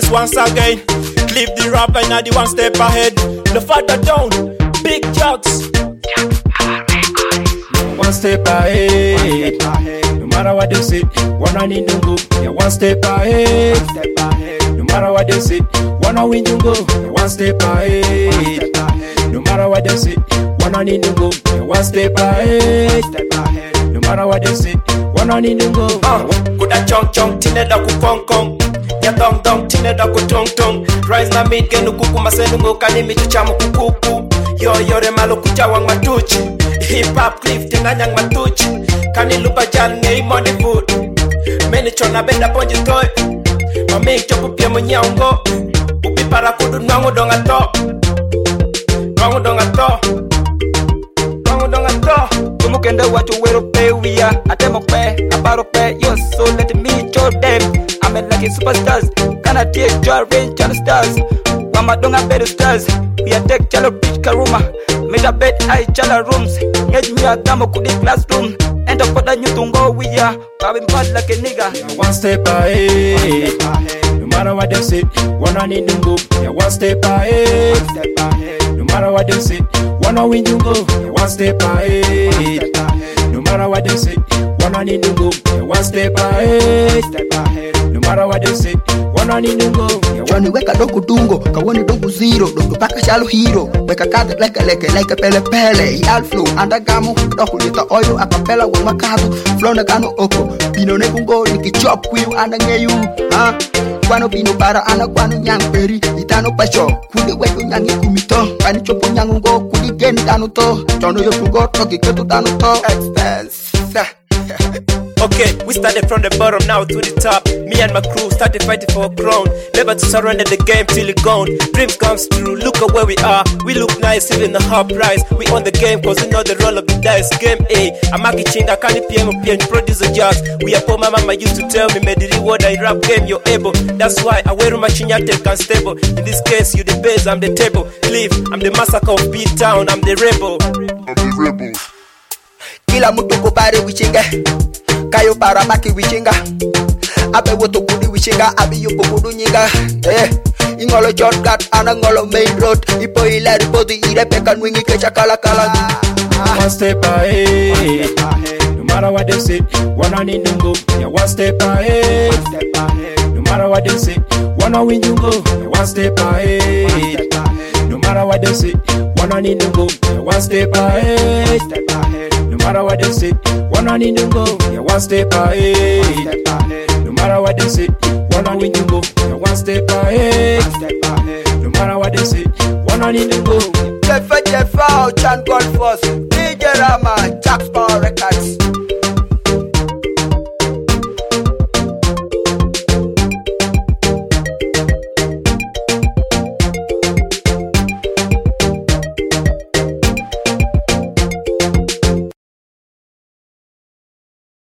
once again. Leave the rap and now the one step ahead. The father down, big jokes. One step ahead. No matter what they say, one on in the go. Yeah, one step ahead. No matter what they say, one on in the go. Yeah, one step ahead. No matter what they say, one on in the go. Yeah, one step ahead. No matter what they say, one on in the go. Kuda chong chong tine da ku kong kong. Ya dong dong tine da ku tong tong. Rise na mid genu kuku masenu ngo kanimi chuchamu kukuku. Yo re malo kuchawang matuchi. Hip hop cliff tinga nyang matuchi. Kani lupa jal ngei money food. Meni chona benda ponji toy. Mami choku pia mnyongo. Upi para kudu nwangu donga to. Nwangu donga to. Nwangu donga to. Kumukenda watu wero pe we are. Atemo pe, abaro pe. Yo so let me show them. I'm like superstars. Kana tie joy range on stars. Wama donga better stars. We are tech chalo bitch karuma. Made a bed I chala rooms. Ngej me a damo kudi classroom. End up koda nyutungo we are. Babin bad like a nigga. One step ahead. No matter what they say, one on in the go. Yeah, one step ahead. No matter what they say, one on in the go. Yeah, one step ahead. No matter what they say, one on in the go. Yeah, one step ahead. No matter what they say, one on in the go. Johnny weka doku dungo, kawoni doku zero, doku paka shalo hero. Weka kata like a pele pele. Yal flow, andagamu, doku lita oil, acapella with makato. Flow na gano oko, pino nekungo, niki chop quill, andangeyu. Kwano pino para, anakwano nyang peri. Itano pasho, kuli weko nyangi kumito. Kani chopo nyangungo, kuli geni dano to. Chono yosugo, toki keto dano to. Expense. Okay, we started from the bottom now to the top. Me and my crew started fighting for a crown. Never to surrender the game till it gone. Dreams comes true, look at where we are. We look nice even the hard price. We on the game cause we know the roll of the dice. Game A, I'm Maki Chinga, Kani PM, producer jobs. We are poor, my mama used to tell me, made the reward I rap game, you're able. That's why I wear my chinyate can stable. In this case, you the base, I'm the table. Cliff, I'm the massacre of B-Town, I'm the rebel. Kila mutu kubari wichinga. Kayo para maki wichinga. Abe woto kudi wichinga. Abi yupo kudu nyinga. Ingolo shortcut ana ngolo main road. Ipo ila ripoti ire peka nwingi kecha kala kala. One step ahead. No matter what they say, one on in the go. Yeah, one step ahead. No matter what they say, one on in the go. Yeah, one step ahead. No matter what they say, one on in the go. Yeah, one step ahead. No matter what they say, one on in the go. Yeah, one step ahead. No matter what they say, one on in the go. Yeah, one step ahead.